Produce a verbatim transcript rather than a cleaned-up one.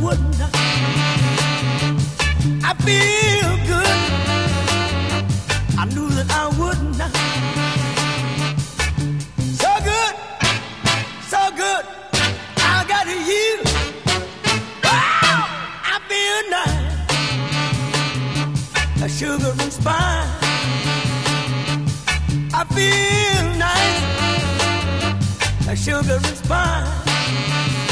wouldn't. I feel good. I knew that I wouldn't. So good, so good. I got you. Wow, I feel nice. A sugar and spice. I feel nice. A sugar and spice.